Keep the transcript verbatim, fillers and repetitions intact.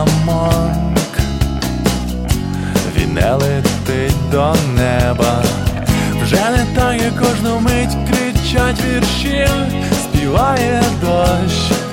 замок, він не летить до неба. Вже не так, як кожну мить кричать вірші, співає дощ.